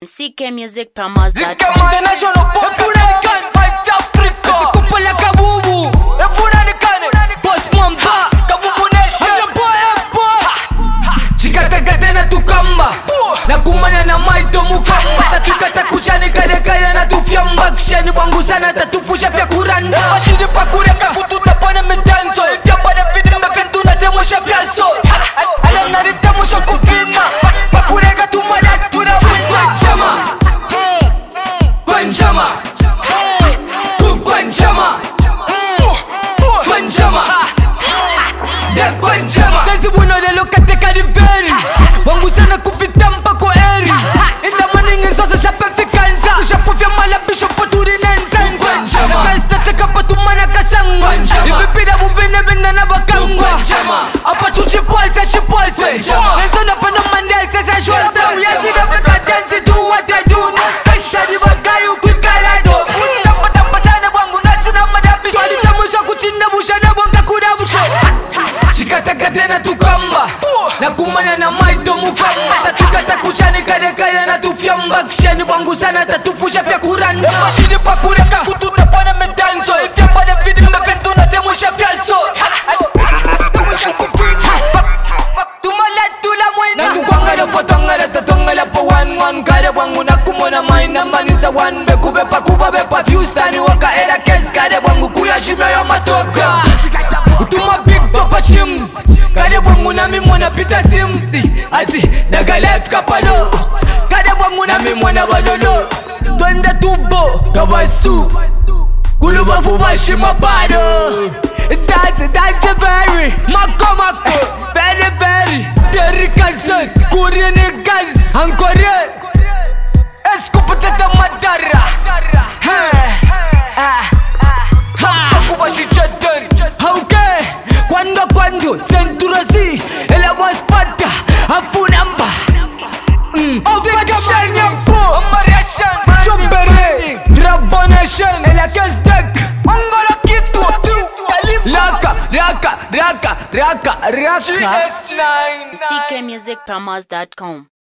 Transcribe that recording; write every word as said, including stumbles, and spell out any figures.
C K Music Promos dot com. International African, White Africa. Couple like a woo woo. African, Boss Mwamba, Kabubu Nation. Chikata katena tukamba. Na kumanya na maito mukamba. Tatukata kuchani kare kare na tufyamba. Kishani wangu sana tatufusha vya kuranda. Mashiri pakure kafutu tapane medanzo. Fyambane vidi mbependu na demusha vyazo. Ala nari demusha kufina. Pakure katumana tunawinwa chama. Kwanjama Kukwanjama Kwanjama De Kwanjama Kazi wino de lokate kariveri Wangu sana kufita mpako eri Inda morning nsosa shape fikanza Shapo vya mala bisho poturi nenzenza Kwanjama Kazi tateka patumana kasangwa Ipipira bubine bina na bakangwa Apa tuchipwase chipwase Nenzo na pano mandel sasa shwasa Yazi na peka dance do what they do Kashari bagayu kwikarado Tamba tamba sana wangu nati na madabi Swali tamuswa kuchina busha na wanga kurabusha Chikata katena tukamba Na kumanya na maito mukamba Tatukata kuchani kare kare na tufyamba Kishani wangu sana tatufusha vya kuranda Mashini pakureka kutu tapana medanzo Ifyambane vidi mbependu na temusha vyazo Temusha kupina Tumala tula mwena Nangu kwangala fotongala tatongala po one one Kare wangu na kumona maina maniza one Beku bepa kuba bepa views Tani waka era kes Kare wangu kuya shime yo matoka Utuma big topa shims Kare wangu na mimona pita simsi Ati daga left kapano Kare wangu na mimona walolo Twende tubo kawasu Kuluba fuba shima bado Dance, dance berry Mako mako, berry berry Terry Kazan, Korean guys Ankore Esco patata madara Hakuba shi chetan Hauke Kwando kwando Senturasi Ela waspata Afunamba Ovekashan yampo Amariashan Chumbere Drabonation Ela kesdek Mangala kitu Raka, raka, raka, raka, raka C K Music Promos dot com.